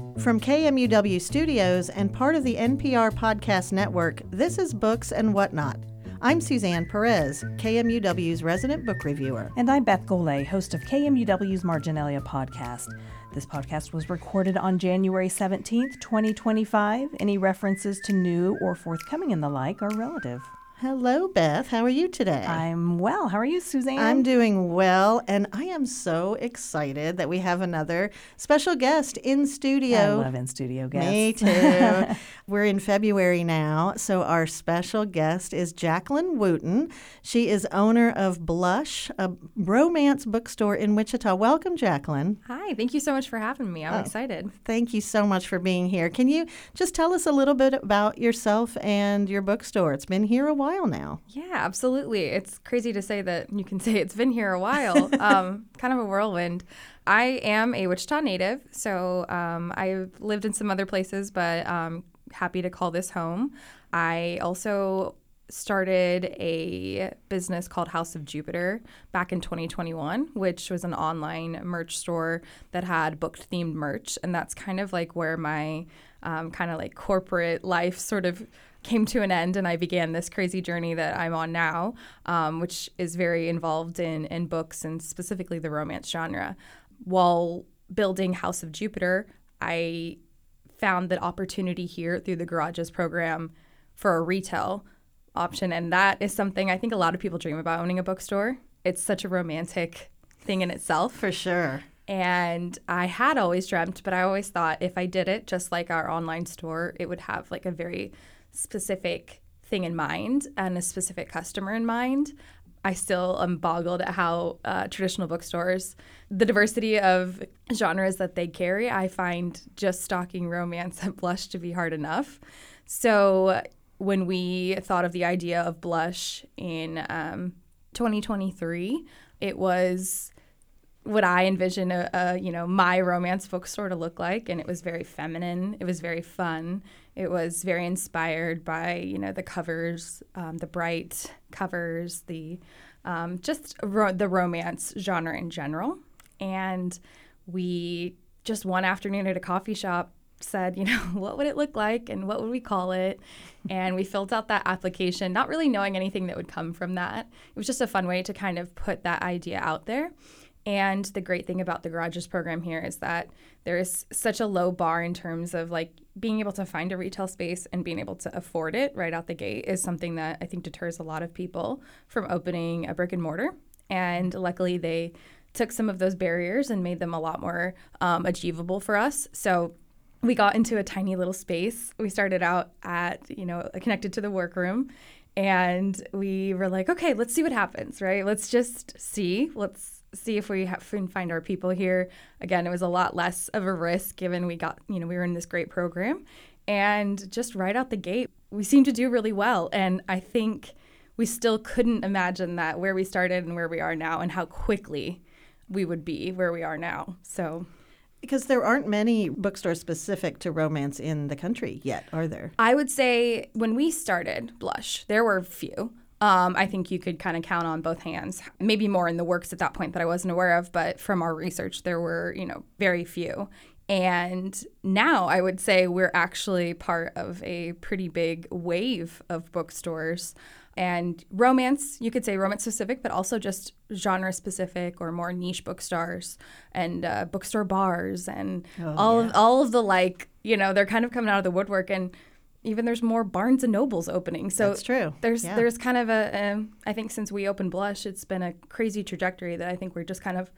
From KMUW Studios and part of the NPR Podcast Network, this is Books and Whatnot. I'm Suzanne Perez, KMUW's resident book reviewer. And I'm Beth Golay, host of KMUW's Marginalia podcast. This podcast was recorded on January 17th, 2025. Any references to new or forthcoming and the like are relative. Hello, Beth. How are you today? I'm well. How are you, Suzanne? I'm doing well, and I am so excited that we have another special guest in studio. I love in-studio guests. Me too. We're in February now, so our special guest is Jacqueline Wooten. She is owner of Blush, a romance bookstore in Wichita. Welcome, Jacqueline. Hi. Thank you so much for having me. I'm excited. Thank you so much for being here. Can you just tell us a little bit about yourself and your bookstore? It's been here a while now. Yeah, absolutely. It's crazy to say that you can say it's been here a while. Kind of a whirlwind. I am a Wichita native, so I've lived in some other places, but happy to call this home. I also started a business called House of Jupiter back in 2021, which was an online merch store that had book-themed merch, and that's kind of like where my kind of like corporate life sort of came to an end, and I began this crazy journey that I'm on now, which is very involved in books and specifically the romance genre. While building House of Jupiter, I found that opportunity here through the Garages program for a retail option, and that is something I think a lot of people dream about, owning a bookstore. It's such a romantic thing in itself. For sure. And I had always dreamt, but I always thought if I did it just like our online store, it would have like a very specific thing in mind and a specific customer in mind. I still am boggled at how traditional bookstores, the diversity of genres that they carry, I find just stocking romance at Blush to be hard enough. So when we thought of the idea of Blush in 2023, it was what I envision my romance bookstore to look like, and it was very feminine. It was very fun. It was very inspired by the covers, the bright covers, the the romance genre in general. And we just one afternoon at a coffee shop said, what would it look like and what would we call it? And we filled out that application, not really knowing anything that would come from that. It was just a fun way to kind of put that idea out there. And the great thing about the Garages program here is that there is such a low bar in terms of like being able to find a retail space and being able to afford it right out the gate is something that I think deters a lot of people from opening a brick and mortar. And luckily they took some of those barriers and made them a lot more achievable for us. So we got into a tiny little space. We started out at, connected to the workroom, and we were like, okay, let's see what happens, right? Let's just see. Let's see if we can find our people here. Again, it was a lot less of a risk given we got, we were in this great program. And just right out the gate, we seemed to do really well. And I think we still couldn't imagine that where we started and where we are now and how quickly we would be where we are now. So, because there aren't many bookstores specific to romance in the country yet, are there? I would say when we started Blush, there were few. I think you could kind of count on both hands, maybe more in the works at that point that I wasn't aware of, but from our research, there were, very few. And now I would say we're actually part of a pretty big wave of bookstores. And romance, you could say romance specific, but also just genre specific or more niche bookstores and bookstore bars and all of the they're kind of coming out of the woodwork, and even there's more Barnes and Nobles opening. So that's true. There's kind of I think since we opened Blush, it's been a crazy trajectory that I think we're just kind of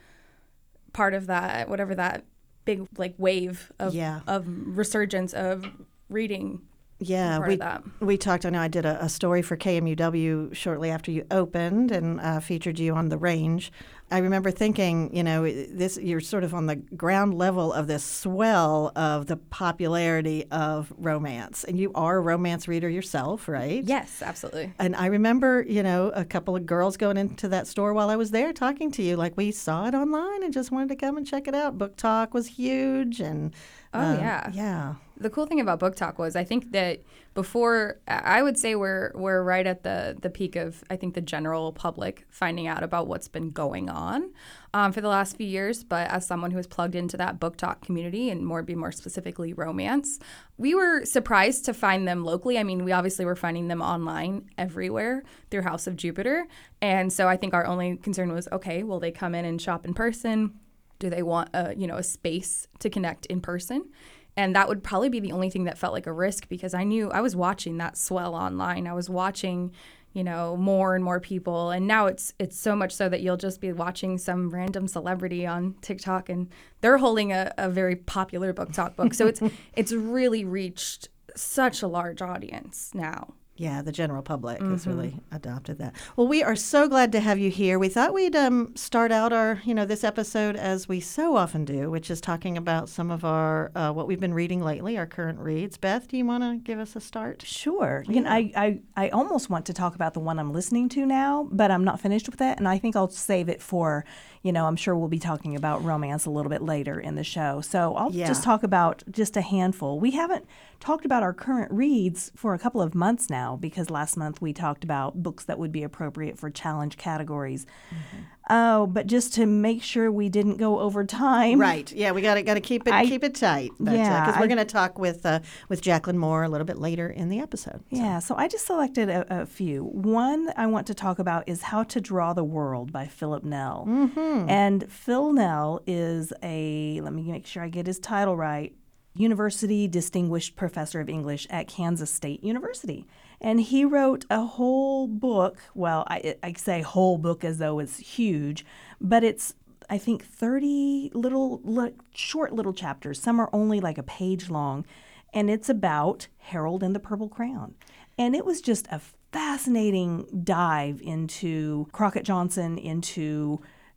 part of that, whatever that big wave of resurgence of reading. Yeah, we talked. I know I did a story for KMUW shortly after you opened and featured you on The Range. I remember thinking, you're sort of on the ground level of this swell of the popularity of romance. And you are a romance reader yourself, right? Yes, absolutely. And I remember, a couple of girls going into that store while I was there talking to you. Like, we saw it online and just wanted to come and check it out. Book Talk was huge. And yeah. The cool thing about Book Talk was I think that before, I would say we're right at the peak of, I think, the general public finding out about what's been going on on for the last few years. But as someone who has plugged into that book talk community and be more specifically romance, we were surprised to find them locally. I mean, we obviously were finding them online everywhere through House of Jupiter. And so I think our only concern was, okay, will they come in and shop in person? Do they want a space to connect in person? And that would probably be the only thing that felt like a risk, because I knew I was watching that swell online. I was watching, more and more people. And now it's so much so that you'll just be watching some random celebrity on TikTok and they're holding a very popular book talk book. So it's really reached such a large audience now. Yeah, the general public has really adopted that. Well, we are so glad to have you here. We thought we'd start out our, this episode as we so often do, which is talking about some of our what we've been reading lately, our current reads. Beth, do you want to give us a start? Sure. Yeah. I almost want to talk about the one I'm listening to now, but I'm not finished with that, and I think I'll save it for, I'm sure we'll be talking about romance a little bit later in the show. So I'll just talk about just a handful. We haven't talked about our current reads for a couple of months now, because last month we talked about books that would be appropriate for challenge categories. Oh, but just to make sure we didn't go over time. Right. Yeah, we got to keep it tight. Because we're going to talk with Jacqueline Moore a little bit later in the episode. Yeah, so I just selected a few. One I want to talk about is How to Draw the World by Philip Nell. And Phil Nell is let me make sure I get his title right, University Distinguished Professor of English at Kansas State University. And he wrote a whole book. Well, I say whole book as though it's huge, but it's, I think, 30 short little chapters. Some are only like a page long. And it's about Harold and the Purple Crayon. And it was just a fascinating dive into Crockett Johnson, into,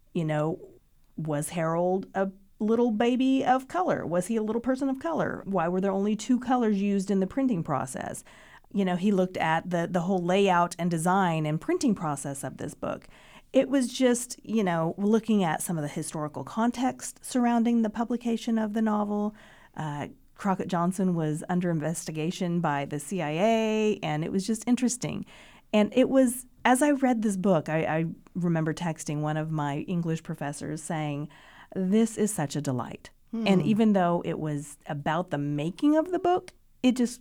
was Harold a little baby of color? Was he a little person of color? Why were there only 2 colors used in the printing process? He looked at the whole layout and design and printing process of this book. It was just, looking at some of the historical context surrounding the publication of the novel. Crockett Johnson was under investigation by the CIA, and it was just interesting. And it was, as I read this book, I remember texting one of my English professors saying, this is such a delight. And even though it was about the making of the book, it just,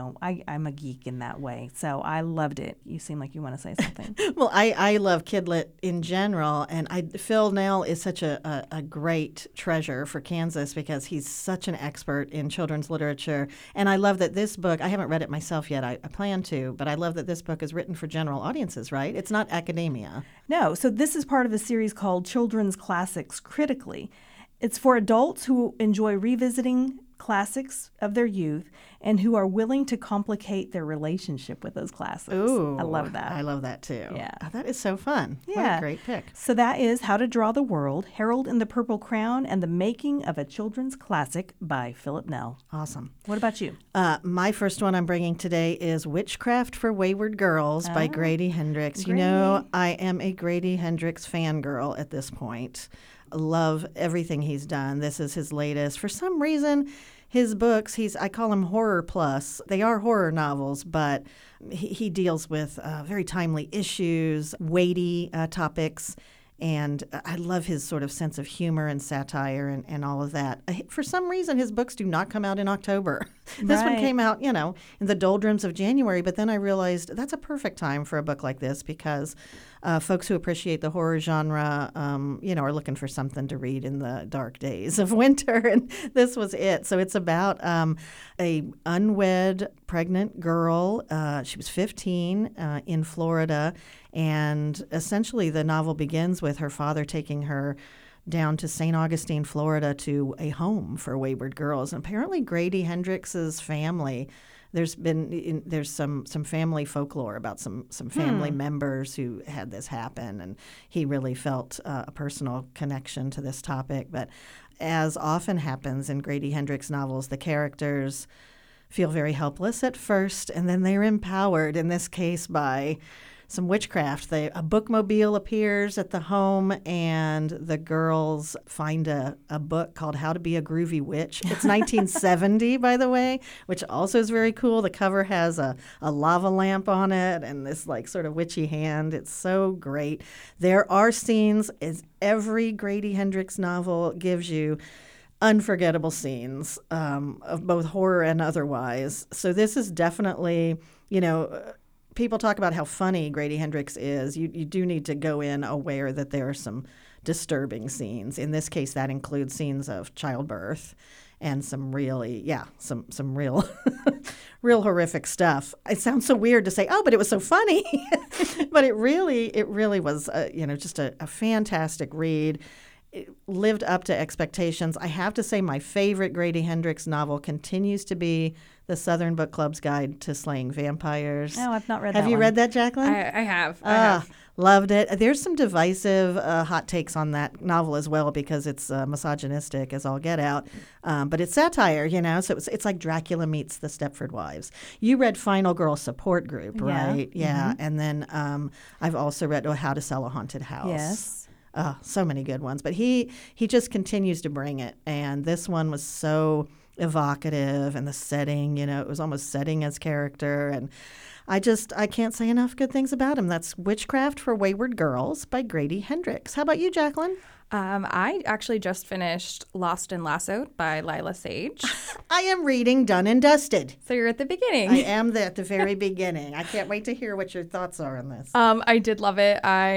I'm a geek in that way. So I loved it. You seem like you want to say something. Well, I love Kidlit in general. And Phil Nell is such a great treasure for Kansas, because he's such an expert in children's literature. And I love that this book, I haven't read it myself yet. I plan to. But I love that this book is written for general audiences, right? It's not academia. No. So this is part of a series called Children's Classics Critically. It's for adults who enjoy revisiting classics of their youth and who are willing to complicate their relationship with those classics. Ooh, I love that. I love that too. Yeah. Oh, that is so fun. Yeah. What a great pick. So that is How to Draw the World, Harold and the Purple Crayon, and the Making of a Children's Classic by Philip Nell. Awesome. What about you? My first one I'm bringing today is Witchcraft for Wayward Girls by Grady Hendrix. Grady. I am a Grady Hendrix fangirl at this point. Love everything he's done. This is his latest. For some reason, his books, I call him horror plus. They are horror novels, but he deals with very timely issues, weighty topics, and I love his sort of sense of humor and satire and all of that. For some reason, his books do not come out in October. This one came out, in the doldrums of January, but then I realized that's a perfect time for a book like this, because folks who appreciate the horror genre, are looking for something to read in the dark days of winter, and this was it. So it's about a unwed pregnant girl. She was 15 in Florida, and essentially the novel begins with her father taking her down to St. Augustine, Florida, to a home for wayward girls. And apparently Grady Hendrix's family, there's some family folklore about some family members who had this happen, and he really felt a personal connection to this topic. But as often happens in Grady Hendrix novels, the characters feel very helpless at first, and then they're empowered, in this case by some witchcraft. A bookmobile appears at the home, and the girls find a book called How to Be a Groovy Witch. It's 1970, by the way, which also is very cool. The cover has a lava lamp on it and this like sort of witchy hand. It's so great. There are scenes, as every Grady Hendrix novel gives you, unforgettable scenes of both horror and otherwise. So this is definitely, people talk about how funny Grady Hendrix is. You do need to go in aware that there are some disturbing scenes. In this case, that includes scenes of childbirth and some really, some real, real horrific stuff. It sounds so weird to say, oh, but it was so funny. But it really was, just a fantastic read. It lived up to expectations. I have to say my favorite Grady Hendrix novel continues to be The Southern Book Club's Guide to Slaying Vampires. Oh, I've not read that Have you read that, Jacqueline? I have. Loved it. There's some divisive hot takes on that novel as well because it's misogynistic as all get out. But it's satire, so it's like Dracula meets the Stepford Wives. You read Final Girl Support Group, right? Yeah. Mm-hmm. And then I've also read How to Sell a Haunted House. Yes. So many good ones. But he just continues to bring it. And this one was so evocative, and the setting, it was almost setting his character. And I can't say enough good things about him. That's Witchcraft for Wayward Girls by Grady Hendrix. How about you, Jacqueline? I actually just finished Lost and Lassoed by Lila Sage. I am reading Done and Dusted. So you're at the beginning. I am at the very beginning. I can't wait to hear what your thoughts are on this. I did love it.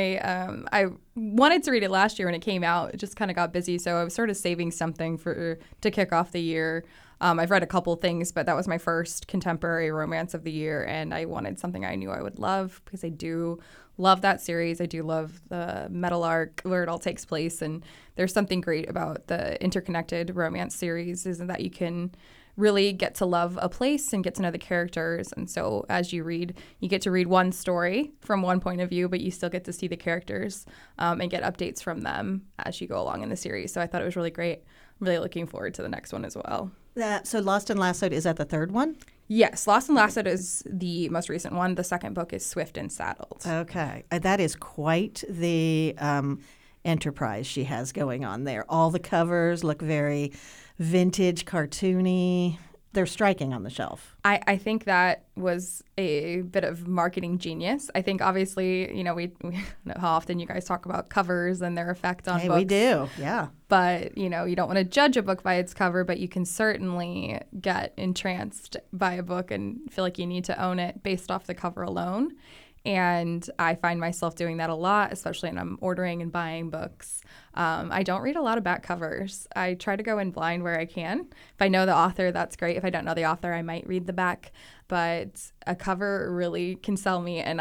I wanted to read it last year when it came out. It just kind of got busy, so I was sort of saving something to kick off the year. I've read a couple things, but that was my first contemporary romance of the year, and I wanted something I knew I would love because I do love that series. I do love the Metal Arc where it all takes place, and there's something great about the interconnected romance series is that you can really get to love a place and get to know the characters. And so as you read, you get to read one story from one point of view, but you still get to see the characters and get updates from them as you go along in the series. So I thought it was really great. I'm really looking forward to the next one as well. So Lost and Lassoed, is that the third one? Yes, Lost and Lassoed is the most recent one. The second book is Swift and Saddled. Okay. That is quite the enterprise she has going on there. All the covers look very vintage, cartoony. They're striking on the shelf. I think that was a bit of marketing genius. I think obviously, we know how often you guys talk about covers and their effect on books. We do, yeah. But, you don't want to judge a book by its cover, but you can certainly get entranced by a book and feel like you need to own it based off the cover alone. And I find myself doing that a lot, especially when I'm ordering and buying books. I don't read a lot of back covers. I try to go in blind where I can. If I know the author, that's great. If I don't know the author, I might read the back. But a cover really can sell me. And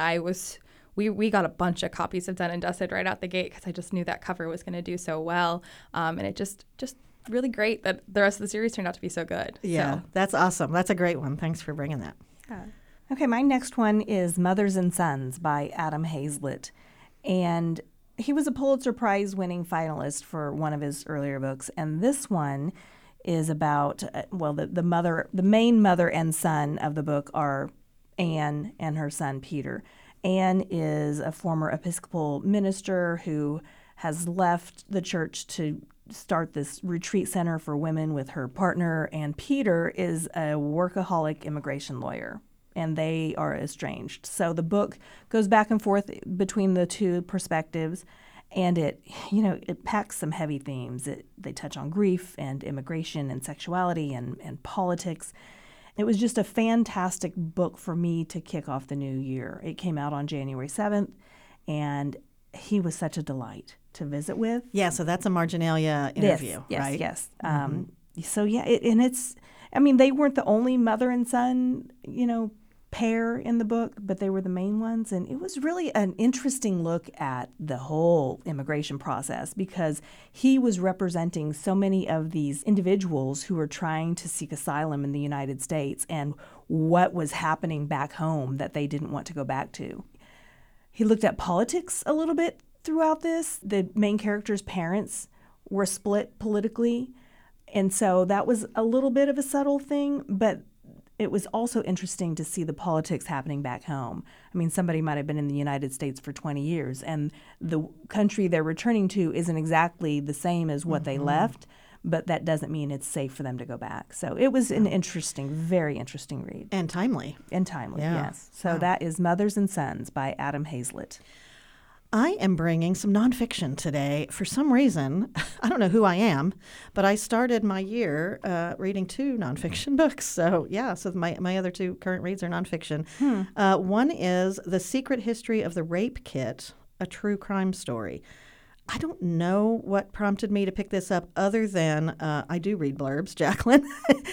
we got a bunch of copies of Done and Dusted right out the gate because I just knew that cover was going to do so well. And it just really great that the rest of the series turned out to be so good. Yeah, That's awesome. That's a great one. Thanks for bringing that. Yeah. Okay, my next one is Mothers and Sons by Adam Hazlitt. And he was a Pulitzer Prize winning finalist for one of his earlier books. And this one is about, the main mother and son of the book are Anne and her son Peter. Anne is a former Episcopal minister who has left the church to start this retreat center for women with her partner. And Peter is a workaholic immigration lawyer. And they are estranged. So the book goes back and forth between the two perspectives, and it packs some heavy themes. They touch on grief and immigration and sexuality and politics. It was just a fantastic book for me to kick off the new year. It came out on January 7th, and he was such a delight to visit with. Yeah, so that's a Marginalia interview, right? Yes. They weren't the only mother and son, pair in the book, but they were the main ones. And it was really an interesting look at the whole immigration process because he was representing so many of these individuals who were trying to seek asylum in the United States and what was happening back home that they didn't want to go back to. He looked at politics a little bit throughout this. The main character's parents were split politically, and so that was a little bit of a subtle thing, but it was also interesting to see the politics happening back home. I mean, somebody might have been in the United States for 20 years, and the country they're returning to isn't exactly the same as what they left, but that doesn't mean it's safe for them to go back. So it was an interesting, very interesting read. And timely. And timely, Yeah. yes. So that is Mothers and Sons by Adam Hazlitt. I am bringing some nonfiction today. For some reason, I don't know who I am, but I started my year reading 2 nonfiction books. So, so my other 2 current reads are nonfiction. One is The Secret History of the Rape Kit, a true crime story. I don't know what prompted me to pick this up other than I do read blurbs, Jacqueline,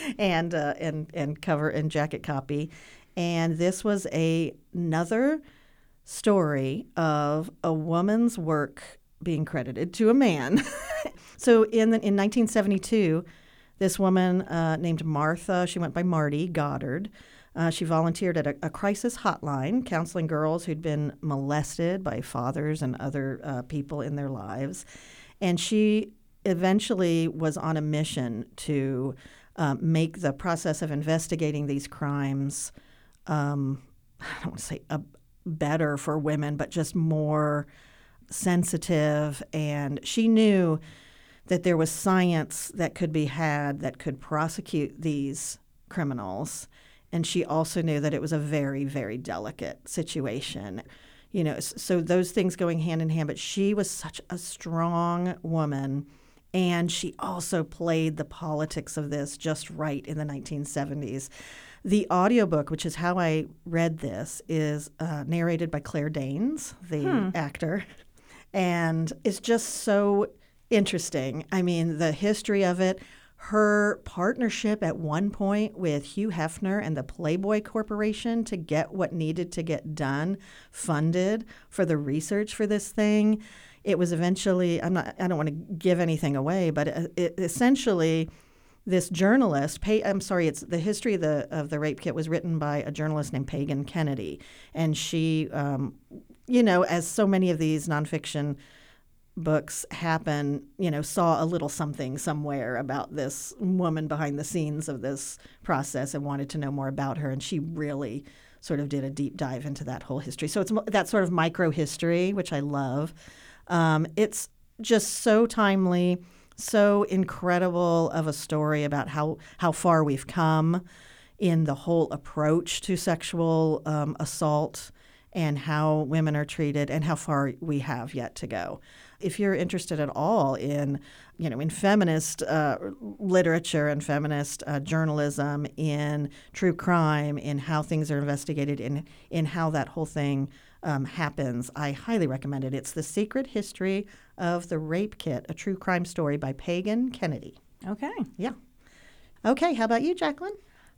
and cover and jacket copy. And this was another story of a woman's work being credited to a man. So in 1972, this woman named Martha, she went by Marty Goddard, she volunteered at a crisis hotline counseling girls who'd been molested by fathers and other people in their lives. And she eventually was on a mission to make the process of investigating these crimes, I don't want to say better for women, but just more sensitive. And she knew that there was science that could be had that could prosecute these criminals. And she also knew that it was a very, very delicate situation. You know, so those things going hand in hand. But she was such a strong woman, and she also played the politics of this just right in the 1970s. The audiobook, which is how I read this, is narrated by Claire Danes, the actor, and it's just so interesting. I mean, the history of it, her partnership at one point with Hugh Hefner and the Playboy Corporation to get what needed to get done, funded for the research for this thing. It was eventually, I don't want to give anything away, but it essentially, this journalist, it's the history of the rape kit was written by a journalist named Pagan Kennedy, and she, as so many of these nonfiction books happen, saw a little something somewhere about this woman behind the scenes of this process and wanted to know more about her, and she really sort of did a deep dive into that whole history. So it's that sort of micro history, which I love. It's just so timely, so incredible of a story about how far we've come in the whole approach to sexual assault and how women are treated and how far we have yet to go. If you're interested at all in feminist literature and feminist journalism, in true crime, in how things are investigated, in how that whole thing happens, I highly recommend it. It's The Secret History of the Rape Kit, a true crime story by Pagan Kennedy. Okay. Yeah. Okay, how about you, Jacqueline?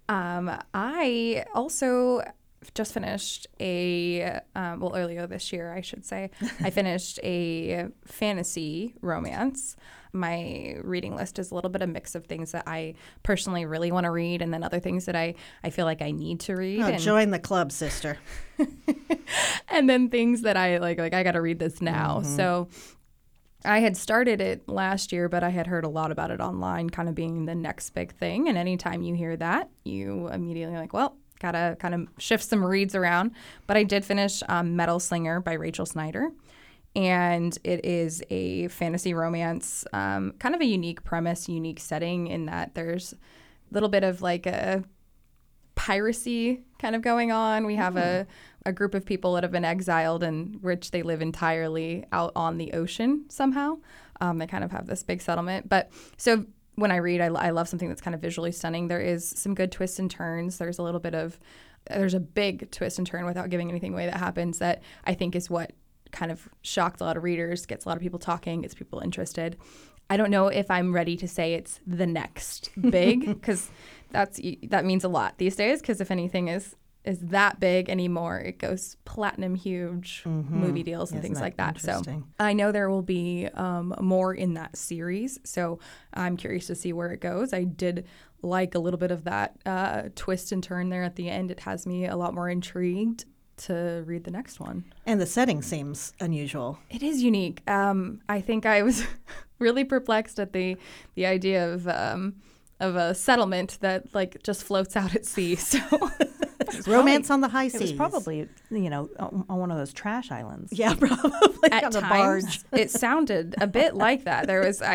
I also just finished earlier this year, I should say, I finished a fantasy romance. My reading list is a little bit of mix of things that I personally really want to read and then other things that I feel like I need to read. Oh, join the club, sister. And then things that I like I got to read this now. Mm-hmm. So I had started it last year, but I had heard a lot about it online kind of being the next big thing. And anytime you hear that, you immediately gotta kind of shift some reads around. But I did finish Metal Slinger by Rachel Snyder. And it is a fantasy romance, kind of a unique premise, unique setting in that there's a little bit of like a piracy kind of going on. We have a group of people that have been exiled and which they live entirely out on the ocean somehow. They kind of have this big settlement. But so when I read, I love something that's kind of visually stunning. There is some good twists and turns. There's a big twist and turn without giving anything away that happens that I think is what kind of shocked a lot of readers, gets a lot of people talking, gets people interested. I don't know if I'm ready to say it's the next big because that means a lot these days, because if anything is that big anymore, it goes platinum huge movie deals and things like that. So I know there will be more in that series, so I'm curious to see where it goes. I did like a little bit of that twist and turn there at the end. It has me a lot more intrigued to read the next one. And the setting seems unusual. It is unique. I think I was really perplexed at the idea of of a settlement that like just floats out at sea. So Romance on the high seas. It was probably, on one of those trash islands. Yeah, probably at on a times barge. it sounded a bit like that. There was,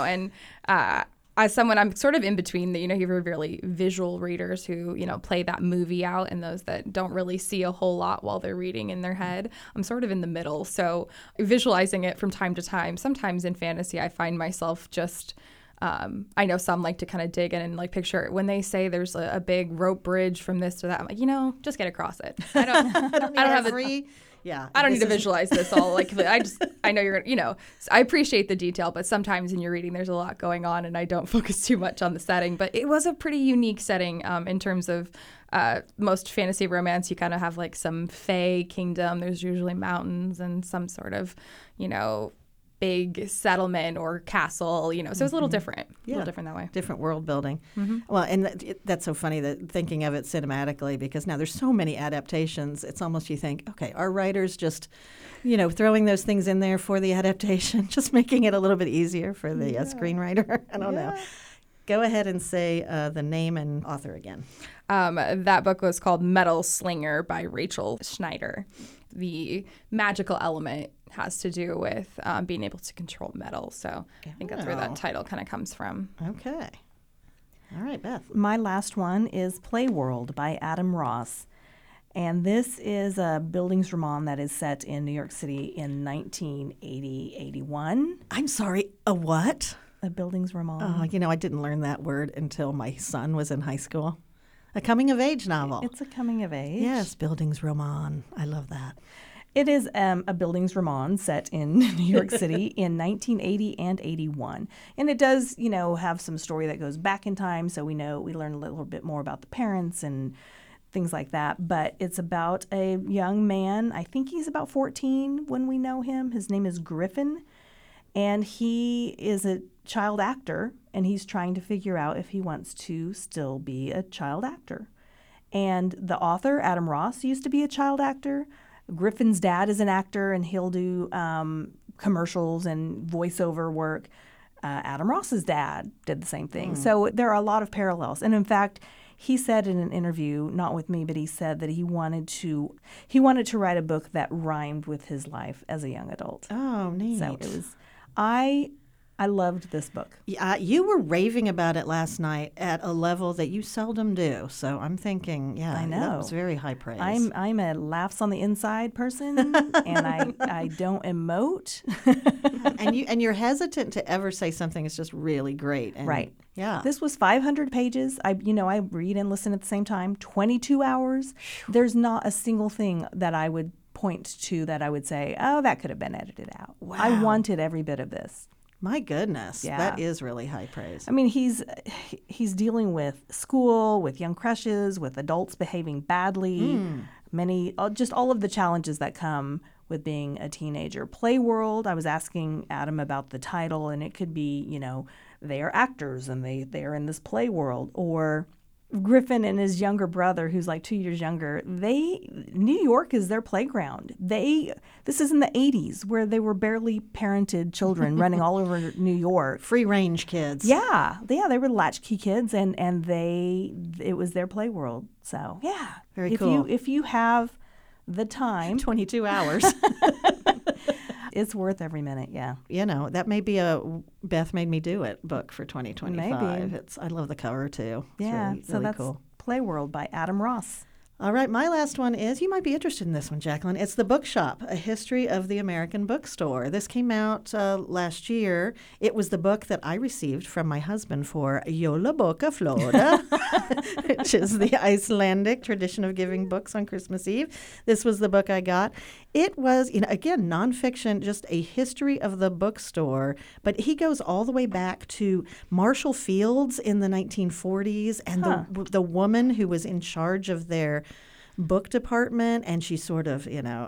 as someone, I'm sort of in between you have really visual readers who, play that movie out and those that don't really see a whole lot while they're reading in their head. I'm sort of in the middle. So visualizing it from time to time, sometimes in fantasy, I find myself just, I know some like to kind of dig in and like picture when they say there's a big rope bridge from this to that. I'm like, just get across it. I don't have the. Yeah, I don't need to visualize this all. Like, I know you're, I appreciate the detail, but sometimes in your reading, there's a lot going on and I don't focus too much on the setting. But it was a pretty unique setting in terms of most fantasy romance. You kind of have like some fae kingdom. There's usually mountains and some sort of, big settlement or castle, so it's a little different. A little different that way. Different world building. Well, and that's so funny that thinking of it cinematically, because now there's so many adaptations. It's almost you think, okay, are writers just, throwing those things in there for the adaptation, just making it a little bit easier for the screenwriter? I don't know. Go ahead and say the name and author again. That book was called Metal Slinger by Rachel Schneider. The magical element has to do with being able to control metal. So I think that's where that title kind of comes from. Okay. All right, Beth. My last one is Playworld by Adam Ross. And this is a Bildungsroman that is set in New York City in 1980-81. I'm sorry, a what? A Bildungsroman. Oh, I didn't learn that word until my son was in high school. A coming-of-age novel. It's a coming-of-age. Yes, Bildungsroman. I love that. It is a Bildungsroman set in New York City in 1980 and 81. And it does, have some story that goes back in time, so we learn a little bit more about the parents and things like that. But it's about a young man. I think he's about 14 when we know him. His name is Griffin, and he is a child actor, and he's trying to figure out if he wants to still be a child actor. And the author, Adam Ross, used to be a child actor. Griffin's dad is an actor, and he'll do commercials and voiceover work. Adam Ross's dad did the same thing. So there are a lot of parallels. And in fact, he said in an interview, not with me, but he said that he wanted to write a book that rhymed with his life as a young adult. Oh, neat. So it was, I loved this book. Yeah, you were raving about it last night at a level that you seldom do. So I'm thinking, I know. that was very high praise. I'm a laughs on the inside person, and I don't emote. and you're hesitant to ever say something is just really great. And, right. Yeah. This was 500 pages. I read and listen at the same time. 22 hours. There's not a single thing that I would point to that I would say, oh, that could have been edited out. Wow. I wanted every bit of this. My goodness, Yeah. that is really high praise. I mean, he's dealing with school, with young crushes, with adults behaving badly, just all of the challenges that come with being a teenager. Playworld, I was asking Adam about the title, and it could be, they are actors and they are in this play world, or Griffin and his younger brother, who's like 2 years younger, New York is their playground. This is in the 80s where they were barely parented children running all over New York. Free range kids. Yeah, they were latchkey kids, and it was their play world. So yeah, Very cool. If you have the time, 22 hours. it's worth every minute. Yeah. That may be a Beth Made Me Do It book for 2025. Maybe. I love the cover too. It's Yeah. really, So really that's cool. Playworld by Adam Ross. All right, my last one is, you might be interested in this one, Jacqueline. It's The Bookshop, A History of the American Bookstore. This came out last year. It was the book that I received from my husband for Jólabókaflóða, which is the Icelandic tradition of giving books on Christmas Eve. This was the book I got. It was, again, nonfiction, just a history of the bookstore, but he goes all the way back to Marshall Fields in the 1940s and the woman who was in charge of their book department, and she sort of,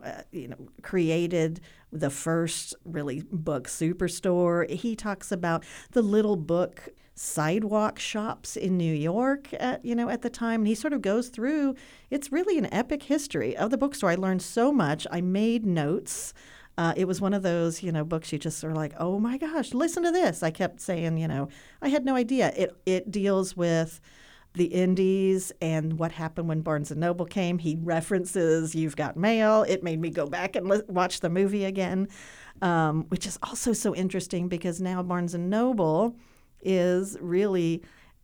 created the first really book superstore. He talks about the little book sidewalk shops in New York at the time, and he sort of goes through. It's really an epic history of the bookstore. I learned so much. I made notes It was one of those, books you just sort of like, oh my gosh, listen to this. I kept saying, I had no idea. It deals with the indies and what happened when Barnes & Noble came. He references You've Got Mail. It made me go back and watch the movie again, which is also so interesting because now Barnes & Noble is really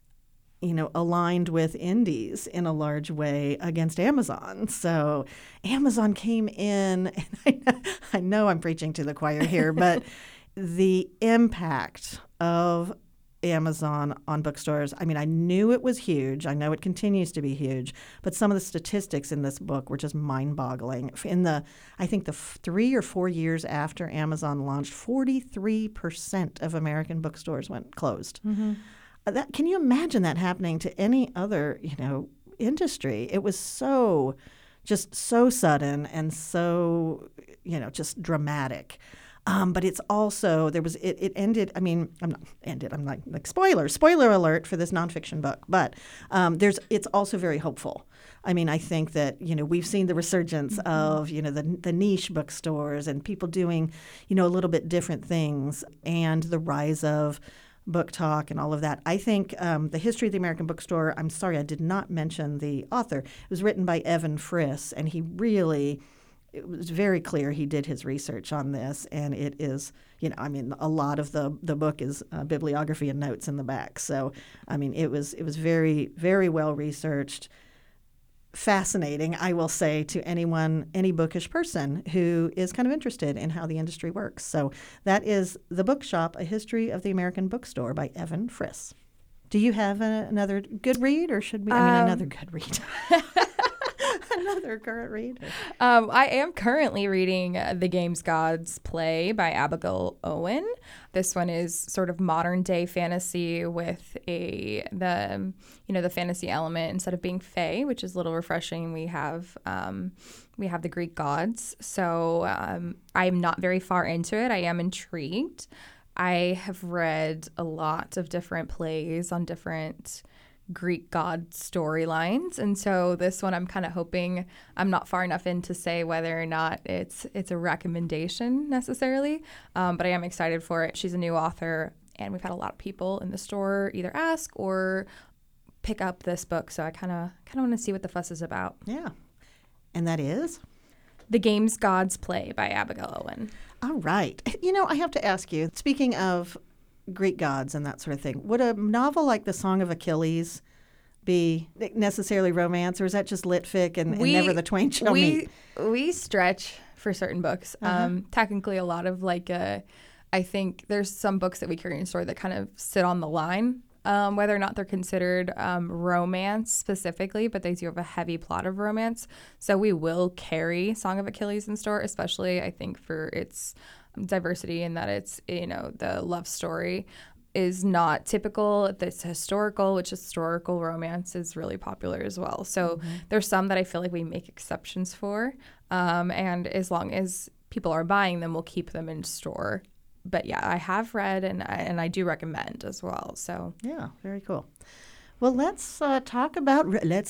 aligned with indies in a large way against Amazon. So Amazon came in, and I know I'm preaching to the choir here, but the impact of Amazon on bookstores, I knew it was huge. I know it continues to be huge, but some of the statistics in this book were just mind-boggling. I think the 3 or 4 years after Amazon launched, 43% of American bookstores went closed. Mm-hmm. Can you imagine that happening to any other, industry? It was so sudden and so, just dramatic. But it's also, it ended, I'm like spoiler alert for this nonfiction book, but it's also very hopeful. I think that, we've seen the resurgence of, the niche bookstores and people doing, a little bit different things, and the rise of Book Talk and all of that. I think The History of the American Bookstore, I'm sorry, I did not mention the author. It was written by Evan Friss, and it was very clear he did his research on this, and it is, a lot of the book is bibliography and notes in the back. So, it was very, very well researched, fascinating, I will say, to any bookish person who is kind of interested in how the industry works. So that is The Bookshop, A History of the American Bookstore by Evan Friss. Do you have another good read, or should we, another good read? Another current read? I am currently reading The Games Gods play by Abigail Owen. This one is sort of modern day fantasy with the fantasy element instead of being fae, which is a little refreshing. We have the Greek gods. So I'm not very far into it. I am intrigued. I have read a lot of different plays on different Greek god storylines, and so this one I'm kind of hoping, I'm not far enough in to say whether or not it's a recommendation necessarily, but I am excited for it. She's a new author, and we've had a lot of people in the store either ask or pick up this book, so I kind of want to see what the fuss is about. Yeah. And that is? The Games Gods play by Abigail Owen. All right. I have to ask you, speaking of Greek gods and that sort of thing, would a novel like The Song of Achilles be necessarily romance, or is that just lit fic and never the twain shall meet? We stretch for certain books. Technically, a lot of I think there's some books that we carry in store that kind of sit on the line, whether or not they're considered romance specifically, but they do have a heavy plot of romance. So we will carry Song of Achilles in store, especially I think for its diversity in that it's, the love story is not typical. It's historical, which historical romance is really popular as well. So there's some that I feel like we make exceptions for. And as long as people are buying them, we'll keep them in store. But yeah, I have read and I do recommend as well. So yeah, very cool. Well, let's talk about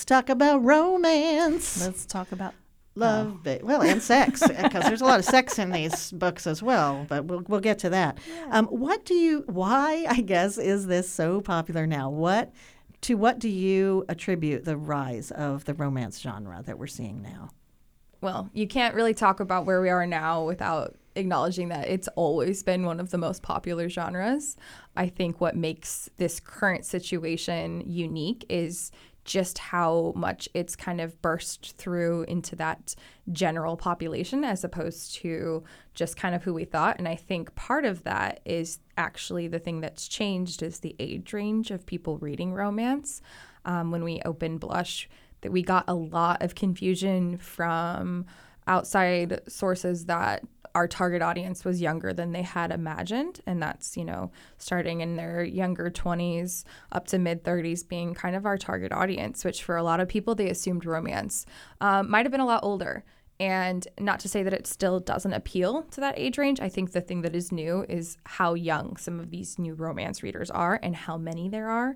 romance. Let's talk about love, and sex, because there's a lot of sex in these books as well. But we'll get to that. Yeah. Why I guess is this so popular now? What do you attribute the rise of the romance genre that we're seeing now? Well, you can't really talk about where we are now without acknowledging that it's always been one of the most popular genres. I think what makes this current situation unique is just how much it's kind of burst through into that general population as opposed to just kind of who we thought. And I think part of that is actually the thing that's changed is the age range of people reading romance. When we opened Blush, that we got a lot of confusion from outside sources that our target audience was younger than they had imagined. And that's, starting in their younger 20s up to mid 30s being kind of our target audience, which for a lot of people, they assumed romance might have been a lot older. And not to say that it still doesn't appeal to that age range. I think the thing that is new is how young some of these new romance readers are and how many there are.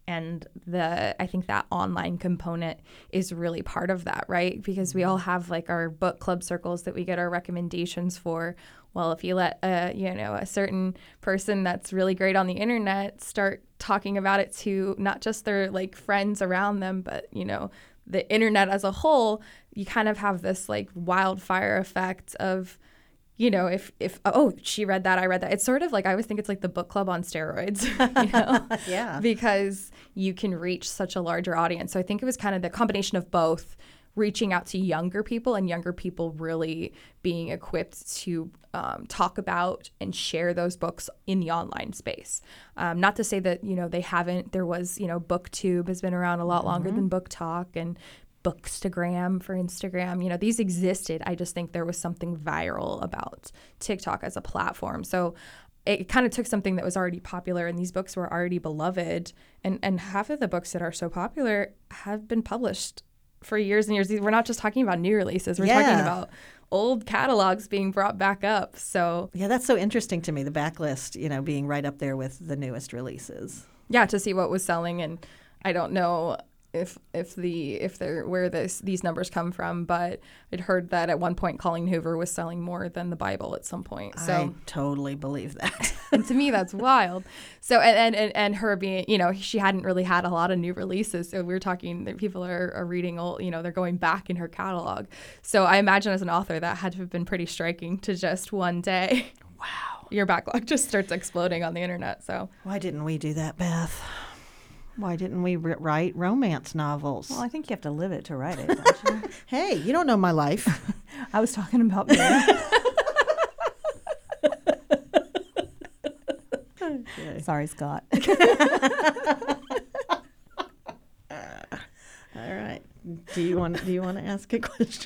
And I think that online component is really part of that, right? Because we all have like our book club circles that we get our recommendations for. Well, if you let a certain person that's really great on the internet start talking about it to not just their like friends around them, but the internet as a whole, you kind of have this like wildfire effect of, if oh, she read that, I read that. It's sort of like, I always think it's like the book club on steroids, Yeah. because you can reach such a larger audience. So I think it was kind of the combination of both, reaching out to younger people and younger people really being equipped to talk about and share those books in the online space. Not to say that, they haven't. There was, BookTube has been around a lot longer than Book Talk, and Bookstagram for Instagram. These existed. I just think there was something viral about TikTok as a platform. So it kind of took something that was already popular, and these books were already beloved. And half of the books that are so popular have been published for years and years. We're not just talking about new releases. We're talking about old catalogs being brought back up. So yeah, that's so interesting to me, the backlist, being right up there with the newest releases. Yeah, to see what was selling. And I don't know if they're where these numbers come from, but I'd heard that at one point Colleen Hoover was selling more than the Bible at some point. So I totally believe that. and to me that's wild. So and her being, she hadn't really had a lot of new releases. So we're talking that people are reading old, they're going back in her catalog. So I imagine as an author that had to have been pretty striking to just one day, wow, your backlog just starts exploding on the internet. So why didn't we do that, Beth? Why didn't we write romance novels? Well, I think you have to live it to write it, don't you? Hey, you don't know my life. I was talking about me. Okay. Sorry, Scott. All right. Do you want to ask a question?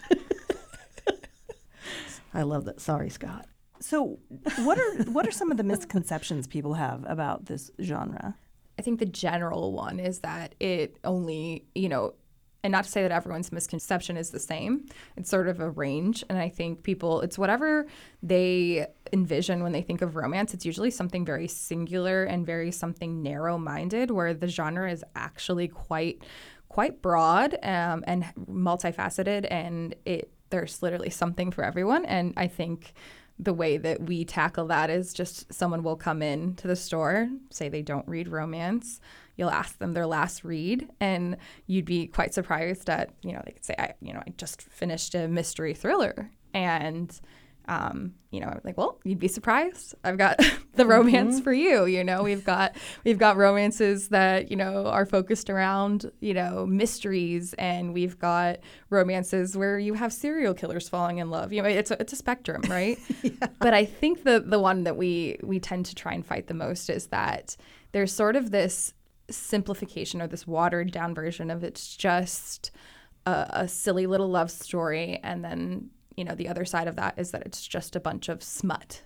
I love that. Sorry, Scott. So, what are some of the misconceptions people have about this genre? I think the general one is that it only, and not to say that everyone's misconception is the same. It's sort of a range. And I think people, it's whatever they envision when they think of romance. It's usually something very singular and very something narrow-minded, where the genre is actually quite broad and multifaceted, and there's literally something for everyone. And I think the way that we tackle that is just someone will come in to the store, say they don't read romance. You'll ask them their last read, and you'd be quite surprised at, they could say, I just finished a mystery thriller. And, I'm like, well, you'd be surprised. I've got the romance for you. We've got romances that, are focused around, mysteries, and we've got romances where you have serial killers falling in love. It's a spectrum, right? Yeah. But I think the one that we tend to try and fight the most is that there's sort of this simplification or this watered down version of it's just a silly little love story, and then the other side of that is that it's just a bunch of smut,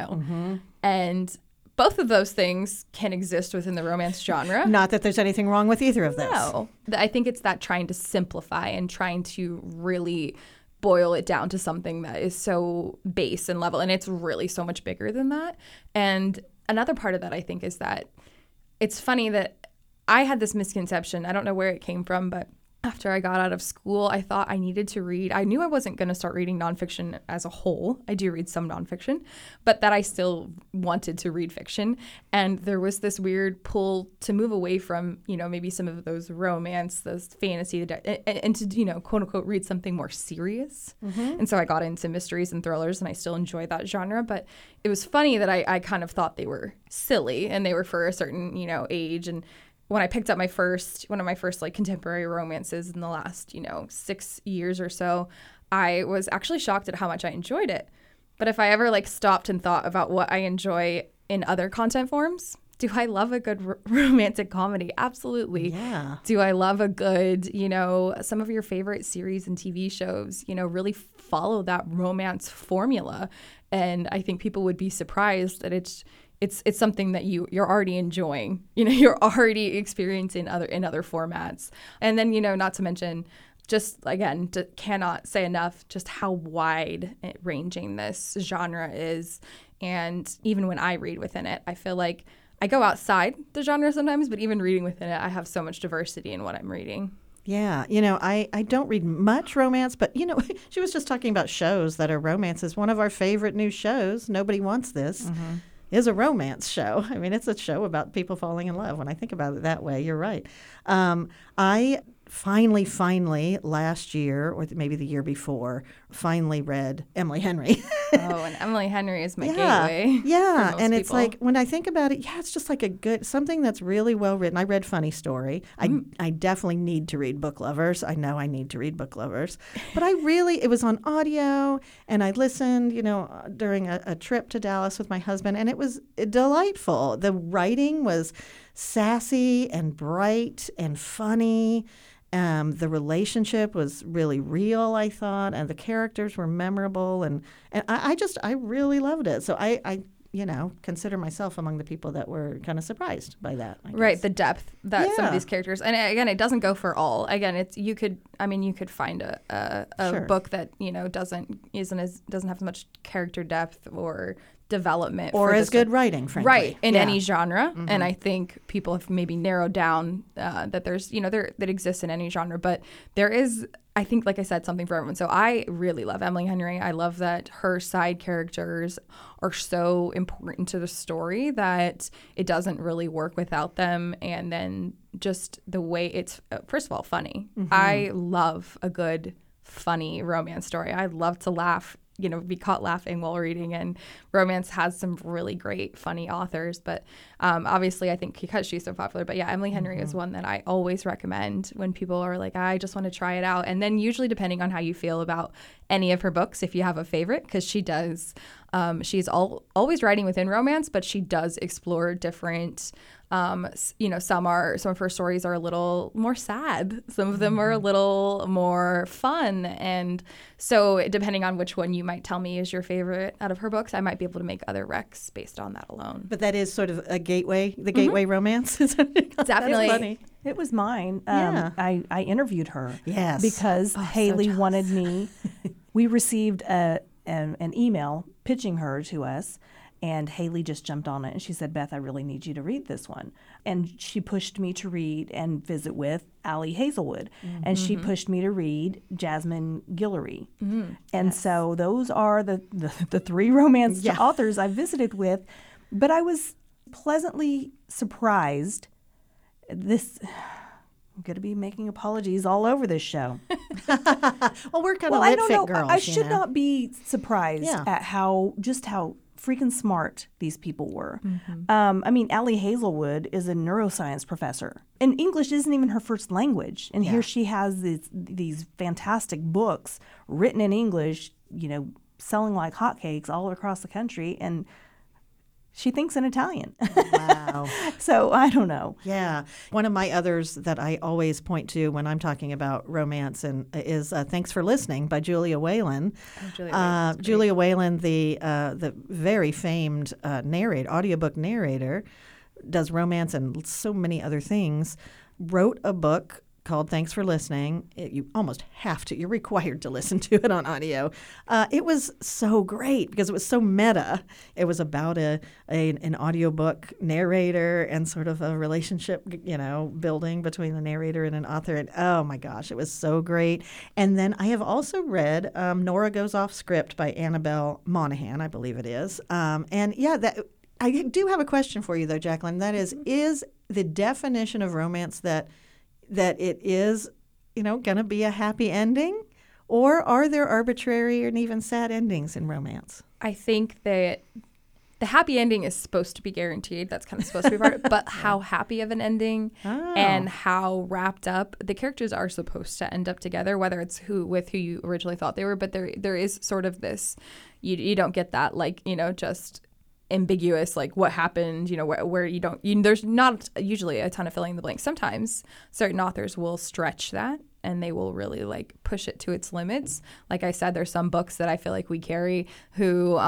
and both of those things can exist within the romance genre. Not that there's anything wrong with either of those. No, I think it's that trying to simplify and trying to really boil it down to something that is so base and level, and it's really so much bigger than that. And another part of that, I think, is that it's funny that I had this misconception. I don't know where it came from, but after I got out of school, I thought I needed to read. I knew I wasn't going to start reading nonfiction as a whole. I do read some nonfiction, but that I still wanted to read fiction. And there was this weird pull to move away from, maybe some of those romance, those fantasy, and to, quote unquote, read something more serious. And so I got into mysteries and thrillers, and I still enjoy that genre. But it was funny that I kind of thought they were silly and they were for a certain, age. And when I picked up one of my first like contemporary romances in the last, 6 years or so, I was actually shocked at how much I enjoyed it. But if I ever like stopped and thought about what I enjoy in other content forms, do I love a good romantic comedy? Absolutely. Yeah. Do I love a good, some of your favorite series and TV shows, really follow that romance formula? And I think people would be surprised that it's something that you're already enjoying. You're already experiencing in other formats. And then, not to mention, just again, cannot say enough just how wide ranging this genre is. And even when I read within it, I feel like I go outside the genre sometimes, but even reading within it, I have so much diversity in what I'm reading. Yeah, I don't read much romance, but, she was just talking about shows that are romances. One of our favorite new shows, Nobody Wants This, is a romance show. I mean, it's a show about people falling in love. When I think about it that way, you're right. I finally, last year, or maybe the year before, finally read Emily Henry. Oh, and Emily Henry is my gateway. Yeah, for most and it's people. like, when I think about it, it's just like something that's really well written. I read Funny Story. I definitely need to read Book Lovers. I know I need to read Book Lovers. But it was on audio, and I listened, during a trip to Dallas with my husband, and it was delightful. The writing was sassy and bright and funny. The relationship was really real, I thought, and the characters were memorable, and I really loved it. So I consider myself among the people that were kind of surprised by that. I Right, guess. the depth that some of these characters, and again, it doesn't go for all. Again, you could find a Sure. book that doesn't have as much character depth or development Or for as this good writing, frankly. right in Yeah. any genre. And I think people have maybe narrowed down that there's that exists in any genre, but there is, I think, like I said, something for everyone. So I really love Emily Henry. I love that her side characters are so important to the story that it doesn't really work without them. And then just the way it's, first of all, funny. I love a good, funny romance story. I love to laugh, be caught laughing while reading, and romance has some really great, funny authors. But obviously, I think because she's so popular. But yeah, Emily Henry is one that I always recommend when people are like, I just want to try it out. And then usually, depending on how you feel about any of her books, if you have a favorite, because she does, she's always writing within romance, but she does explore different. Some of her stories are a little more sad. Some of them are a little more fun. And so depending on which one you might tell me is your favorite out of her books, I might be able to make other recs based on that alone. But that is sort of a gateway romance. Definitely. That's funny. It was mine. Yeah. I interviewed her. Yes. Because So Haley jealous. wanted me. We received an email pitching her to us, and Haley just jumped on it, and she said, Beth, I really need you to read this one. And she pushed me to read and visit with Allie Hazelwood, and she pushed me to read Jasmine Guillory. And so those are the three romance authors I visited with, but I was pleasantly surprised. I'm going to be making apologies all over this show. Well, we're kind of I lit don't fit know. girls. I should not be surprised Yeah. at how freaking smart these people were. Allie Hazelwood is a neuroscience professor, and English isn't even her first language. And here she has these fantastic books written in English, selling like hotcakes all across the country, and she thinks in Italian. Wow. So I don't know. Yeah. One of my others that I always point to when I'm talking about romance is Thanks for Listening by Julia Whalen. Julia Whalen, the very famed audiobook narrator, does romance and so many other things, wrote a book called Thanks for Listening. You almost have to. You're required to listen to it on audio. It was so great because it was so meta. It was about an audiobook narrator and sort of a relationship, building between the narrator and an author. And oh my gosh, it was so great. And then I have also read Nora Goes Off Script by Annabelle Monaghan, I believe it is. I do have a question for you though, Jacqueline. That is the definition of romance that it is, going to be a happy ending? Or are there arbitrary and even sad endings in romance? I think that the happy ending is supposed to be guaranteed. That's kind of supposed to be part of it. But how happy of an ending and how wrapped up the characters are supposed to end up together, whether it's who you originally thought they were. But there is sort of this, you don't get that, just ambiguous, like what happened, where you don't, there's not usually a ton of filling in the blanks. Sometimes certain authors will stretch that and they will really push it to its limits. Like I said, there's some books that I feel like we carry who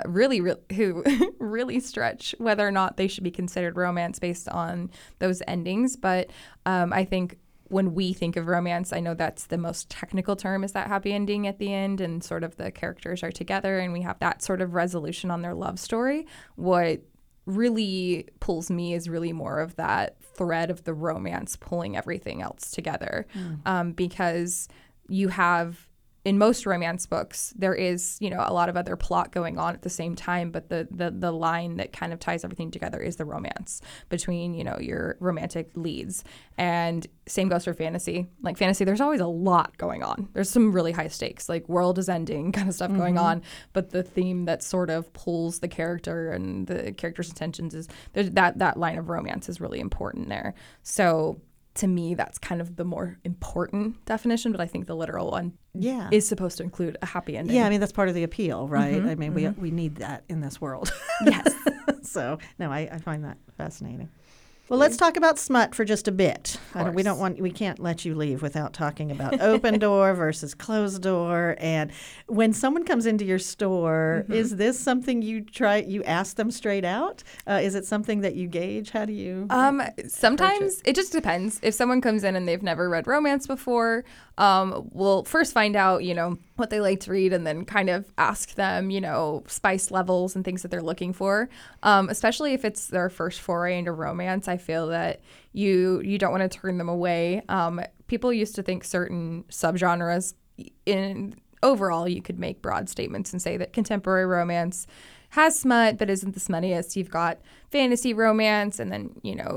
really stretch whether or not they should be considered romance based on those endings. But I think when we think of romance, I know that's the most technical term, is that happy ending at the end and sort of the characters are together and we have that sort of resolution on their love story. What really pulls me is really more of that thread of the romance pulling everything else together. Because you have, in most romance books, there is, a lot of other plot going on at the same time, but the line that kind of ties everything together is the romance between, your romantic leads. And same goes for fantasy. Like fantasy, there's always a lot going on. There's some really high stakes, like world is ending kind of stuff going on, but the theme that sort of pulls the character and the character's intentions is that line of romance is really important there. So to me, that's kind of the more important definition, but I think the literal one is supposed to include a happy ending. Yeah, I mean, that's part of the appeal, right? I mean, we need that in this world. Yes. So, no, I find that fascinating. Well, let's talk about smut for just a bit. We can't let you leave without talking about open door versus closed door. And when someone comes into your store, is this something you ask them straight out? Is it something that you gauge? How do you? Sometimes it just depends. If someone comes in and they've never read romance before, we'll first find out, what they like to read, and then kind of ask them, spice levels and things that they're looking for. Especially if it's their first foray into romance, I feel that you don't want to turn them away. People used to think certain subgenres, in overall, you could make broad statements and say that contemporary romance has smut, but isn't the smuttiest. You've got fantasy romance, and then,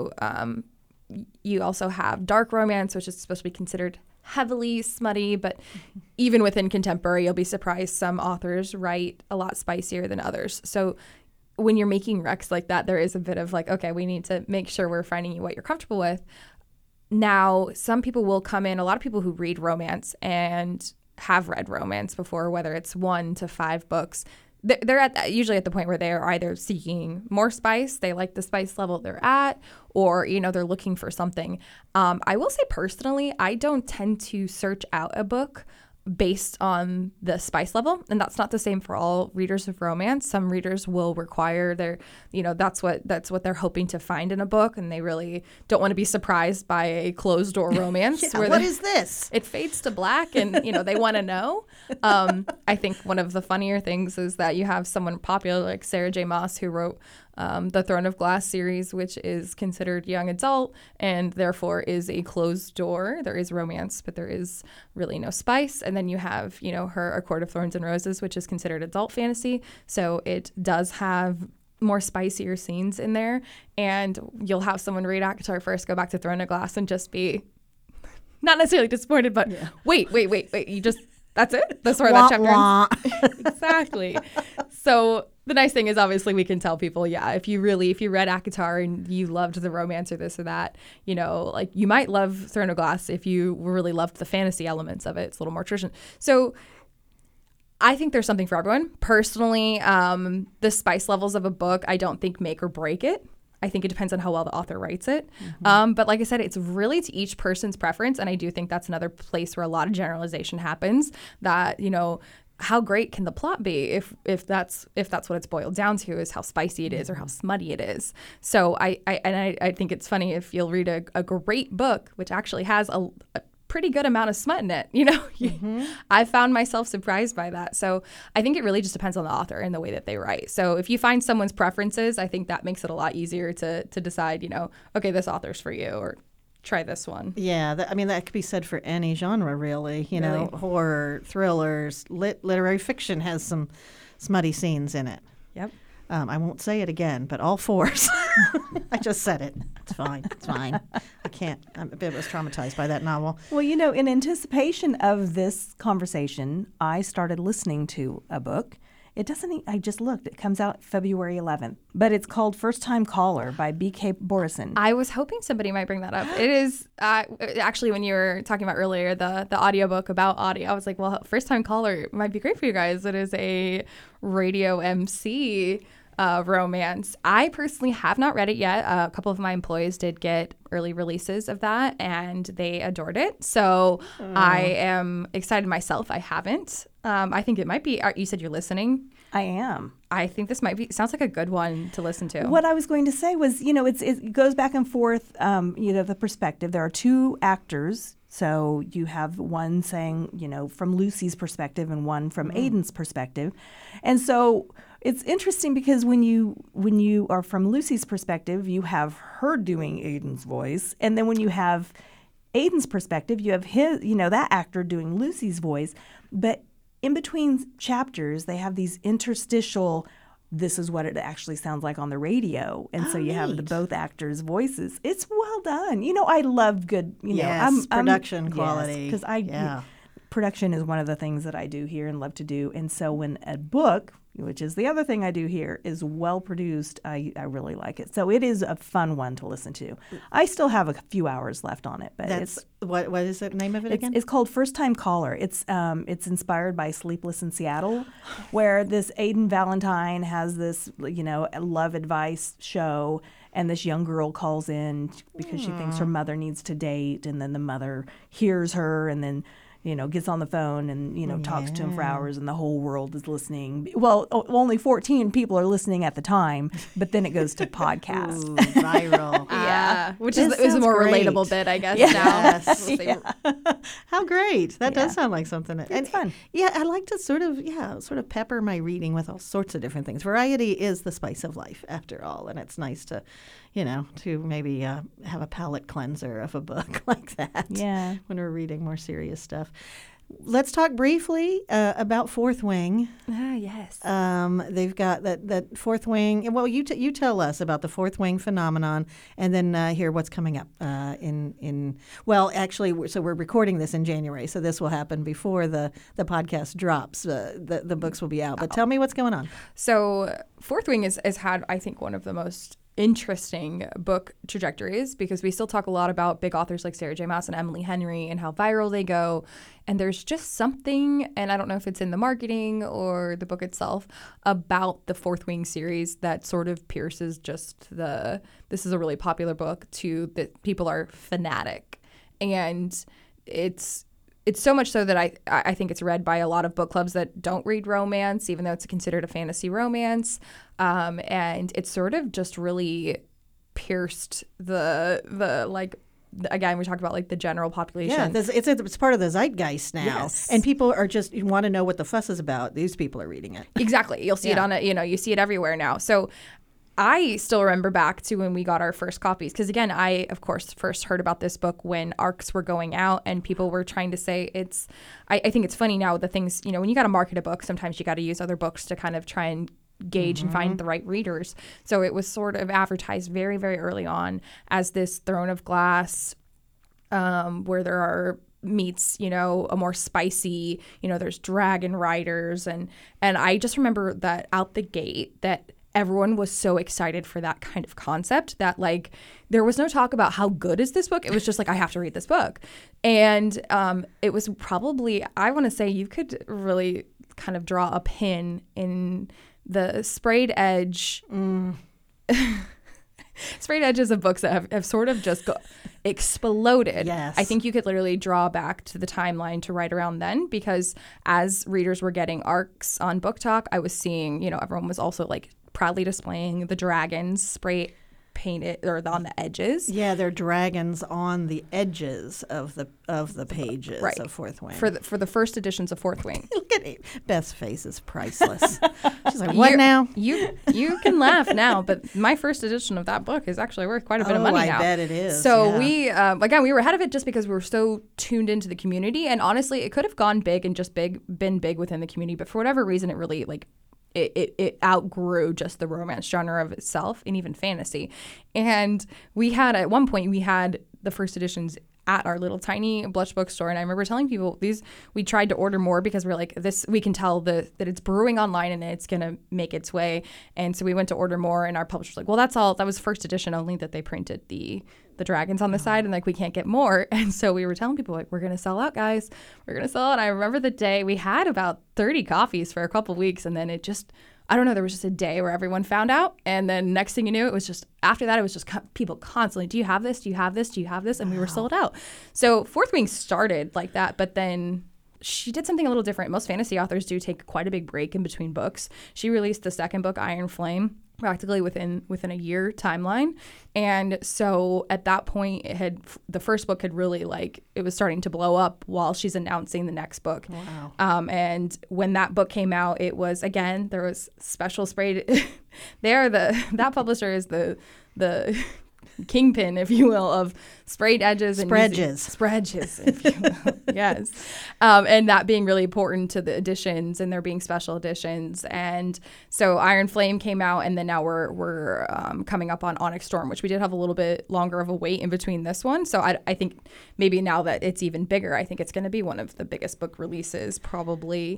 you also have dark romance, which is supposed to be considered heavily smutty, but even within contemporary, you'll be surprised some authors write a lot spicier than others. So when you're making recs like that, there is a bit of like, okay, we need to make sure we're finding what you're comfortable with. Now, some people will come in, a lot of people who read romance and have read romance before, whether it's 1 to 5 books, they're usually at the point where they are either seeking more spice, they like the spice level they're at, or, they're looking for something. I will say personally, I don't tend to search out a book based on the spice level, and that's not the same for all readers of romance. Some readers will require their, that's what they're hoping to find in a book, and they really don't want to be surprised by a closed door romance. What is this? It fades to black, and they want to know. I think one of the funnier things is that you have someone popular like Sarah J. Maas, who wrote the Throne of Glass series, which is considered young adult and therefore is a closed door. There is romance, but there is really no spice. And then you have, her A Court of Thorns and Roses, which is considered adult fantasy. So it does have more spicier scenes in there. And you'll have someone read ACOTAR first, go back to Throne of Glass, and just be not necessarily disappointed, but wait. You just, that's it? That's where that chapter ends? Exactly. So the nice thing is, obviously, we can tell people, if you read ACOTAR and you loved the romance or this or that, like you might love Throne of Glass if you really loved the fantasy elements of it. It's a little more traditional. So I think there's something for everyone. Personally, the spice levels of a book, I don't think make or break it. I think it depends on how well the author writes it. But like I said, it's really to each person's preference. And I do think that's another place where a lot of generalization happens, that, how great can the plot be if that's what it's boiled down to, is how spicy it is or how smutty it is. So I think it's funny if you'll read a great book, which actually has a pretty good amount of smut in it. I found myself surprised by that. So I think it really just depends on the author and the way that they write. So if you find someone's preferences, I think that makes it a lot easier to decide, okay, this author's for you, or try this one. Yeah, that could be said for any genre, really. Horror, thrillers, literary fiction has some smutty scenes in it. Yep. I won't say it again, but all 4s. I just said it. It's fine. I can't. I was traumatized by that novel. Well, in anticipation of this conversation, I started listening to a book. I just looked. It comes out February 11th. But it's called First Time Caller by B.K. Borison. I was hoping somebody might bring that up. It is, actually, when you were talking about earlier, the audiobook about audio, I was like, well, First Time Caller might be great for you guys. It is a radio MC romance. I personally have not read it yet. A couple of my employees did get early releases of that, and they adored it. So I am excited myself. I haven't. I think it might be. You said you're listening. I am. I think this might be. Sounds like a good one to listen to. What I was going to say was, it goes back and forth. The perspective. There are 2 actors. So you have one saying, from Lucy's perspective and one from Aiden's perspective. And so it's interesting because when you are from Lucy's perspective, you have her doing Aiden's voice, and then when you have Aiden's perspective, you have his, that actor doing Lucy's voice. But in between chapters, they have these interstitial. This is what it actually sounds like on the radio, and so you have both actors' voices. It's well done. I love good. Production quality. Because production is one of the things that I do here and love to do. And so when a book, which is the other thing I do here, is well produced, I really like it. So it is a fun one to listen to. I still have a few hours left on it, but what is the name of it again? It's called First Time Caller. It's inspired by Sleepless in Seattle, where this Aiden Valentine has this love advice show, and this young girl calls in because she thinks her mother needs to date, and then the mother hears her, and then gets on the phone and, talks to him for hours, and the whole world is listening. Well, only 14 people are listening at the time, but then it goes to podcast. Ooh, viral. Which is a more great. Relatable bit, I guess, Yes. now. How great. That does sound like something. It's fun. Yeah, I like to sort of pepper my reading with all sorts of different things. Variety is the spice of life, after all, and it's nice to, to maybe have a palate cleanser of a book like that. Yeah. When we're reading more serious stuff. Let's talk briefly about Fourth Wing. Yes. They've got that Fourth Wing. Well, you tell us about the Fourth Wing phenomenon, and then hear what's coming up so we're recording this in January, so this will happen before the podcast drops. The books will be out. But tell me what's going on. So Fourth Wing has had, I think, one of the most interesting book trajectories, because we still talk a lot about big authors like Sarah J. Maas and Emily Henry and how viral they go. And there's just something, and I don't know if it's in the marketing or the book itself, about the Fourth Wing series that sort of pierces just this is a really popular book to that people are fanatic. And it's so much so that I think it's read by a lot of book clubs that don't read romance, even though it's considered a fantasy romance. And it's sort of just really pierced again, we talked about like the general population. Yeah, it's part of the zeitgeist now. Yes. And people are you want to know what the fuss is about. These people are reading it. Exactly. You'll see it on you see it everywhere now. So I still remember back to when we got our first copies, because again, I, of course, first heard about this book when ARCs were going out and people were trying to say I think it's funny now, the things, when you got to market a book, sometimes you got to use other books to kind of try and gauge and find the right readers. So it was sort of advertised very, very early on as this Throne of Glass, where there are meets, a more spicy, there's dragon riders. And I just remember that out the gate that everyone was so excited for that kind of concept that there was no talk about how good is this book. It was just I have to read this book. And it was probably, I want to say you could really kind of draw a pin in the sprayed edge. Sprayed edges of books that have sort of just exploded. Yes. I think you could literally draw back to the timeline to right around then, because as readers were getting ARCs on Book Talk, I was seeing, everyone was also proudly displaying the dragons spray painted or on the edges. Yeah, they're dragons on the edges of the pages right. of Fourth Wing. For the first editions of Fourth Wing. Look at it. Beth's face is priceless. She's like, what now? You can laugh now, but my first edition of that book is actually worth quite a bit of money now. I bet it is. So we were ahead of it just because we were so tuned into the community, and honestly, it could have gone big and just been big within the community, but for whatever reason, it really it outgrew just the romance genre of itself, and even fantasy. And at one point we had the first editions at our little tiny Blush bookstore, and I remember telling people we tried to order more because we're like, this, we can tell that it's brewing online and it's gonna make its way. And so we went to order more, and our publisher's like, well, that was first edition only, that they printed the dragons on the side, and we can't get more. And so we were telling people we're gonna sell out, guys, we're gonna sell out. I remember the day we had about 30 copies for a couple weeks, and then it just, I don't know, there was just a day where everyone found out, and then next thing you knew, it was just, after that, it was just people constantly, do you have this? Do you have this? Do you have this? And we were sold out. So Fourth Wing started like that, but then she did something a little different. Most fantasy authors do take quite a big break in between books. She released the second book, Iron Flame, practically within a year timeline. And so at that point, the first book had really it was starting to blow up while she's announcing the next book. Wow. And when that book came out, it was, again, there was special sprayed. That publisher is the kingpin, if you will, of sprayed edges and spreages, if you will. Yes. And that being really important to the editions, and there being special editions. And so Iron Flame came out, and then now we're coming up on Onyx Storm, which we did have a little bit longer of a wait in between this one. So I think maybe now that it's even bigger, I think it's going to be one of the biggest book releases probably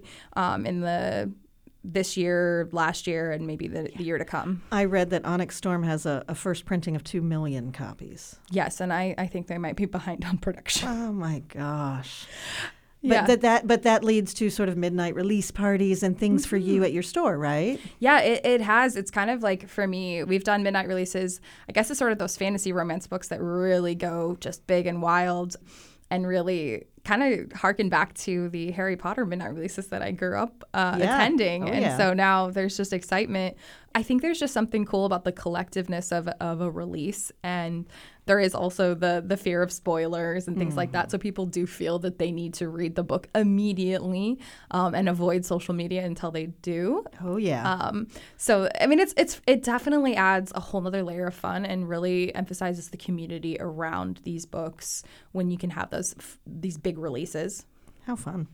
in this year, last year, and maybe the year to come. I read that Onyx Storm has a first printing of 2 million copies. Yes, and I think they might be behind on production. Oh my gosh. Yeah. But that leads to sort of midnight release parties and things for you at your store, right? Yeah, it has. It's kind of like, for me, we've done midnight releases. I guess it's sort of those fantasy romance books that really go just big and wild and really kind of harken back to the Harry Potter midnight releases that I grew up attending. So now there's just excitement. I think there's just something cool about the collectiveness of a release. And there is also the fear of spoilers and things like that. So people do feel that they need to read the book immediately and avoid social media until they do. Oh, yeah. So, I mean, it definitely adds a whole nother layer of fun and really emphasizes the community around these books when you can have these big releases. How fun.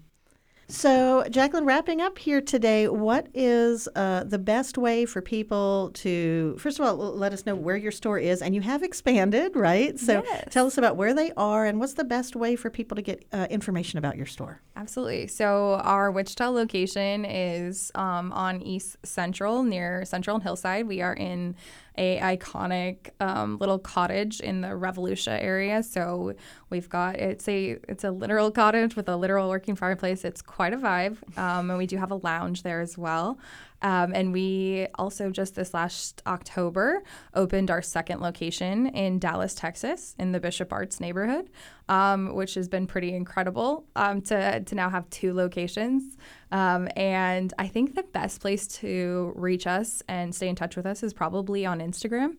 So, Jacqueline, wrapping up here today, what is the best way for people to, first of all, let us know where your store is, and you have expanded, right? So yes. Tell us about where they are and what's the best way for people to get information about your store. Absolutely. So our Wichita location is on East Central, near Central and Hillside. We are in a iconic little cottage in the Revolution area. So we've got, it's a literal cottage with a literal working fireplace. It's quite a vibe. And we do have a lounge there as well. And we also just this last October opened our second location in Dallas, Texas, in the Bishop Arts neighborhood, which has been pretty incredible to now have 2 locations. And I think the best place to reach us and stay in touch with us is probably on Instagram.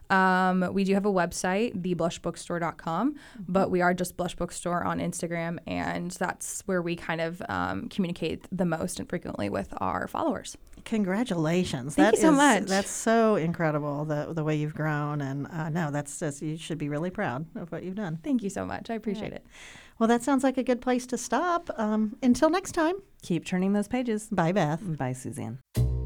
We do have a website, theblushbookstore.com, but we are just Blush Bookstore on Instagram, and that's where we kind of communicate the most and frequently with our followers. Congratulations. Thank you so much. That's so incredible, the way you've grown. And no, that's just, you should be really proud of what you've done. Thank you so much. I appreciate it. Well, that sounds like a good place to stop. Until next time. Keep turning those pages. Bye, Beth. Bye, Suzanne.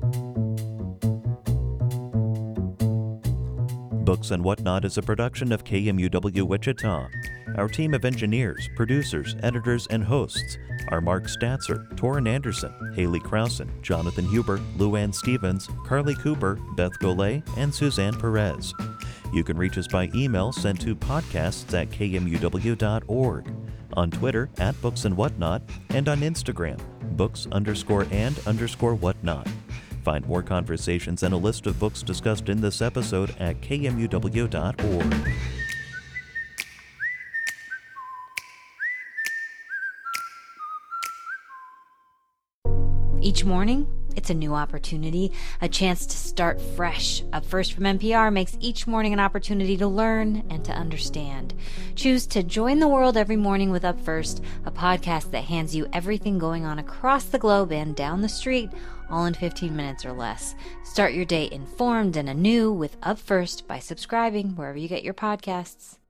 Books and Whatnot is a production of KMUW Wichita. Our team of engineers, producers, editors, and hosts are Mark Statzer, Torrin Anderson, Haley Krausen, Jonathan Huber, Luann Stevens, Carly Cooper, Beth Golay, and Suzanne Perez. You can reach us by email sent to podcasts@kmuw.org, on Twitter @booksandwhatnot, and on Instagram, books_and_whatnot. Find more conversations and a list of books discussed in this episode at kmuw.org. Each morning, it's a new opportunity, a chance to start fresh. Up First from NPR makes each morning an opportunity to learn and to understand. Choose to join the world every morning with Up First, a podcast that hands you everything going on across the globe and down the street, all in 15 minutes or less. Start your day informed and anew with Up First by subscribing wherever you get your podcasts.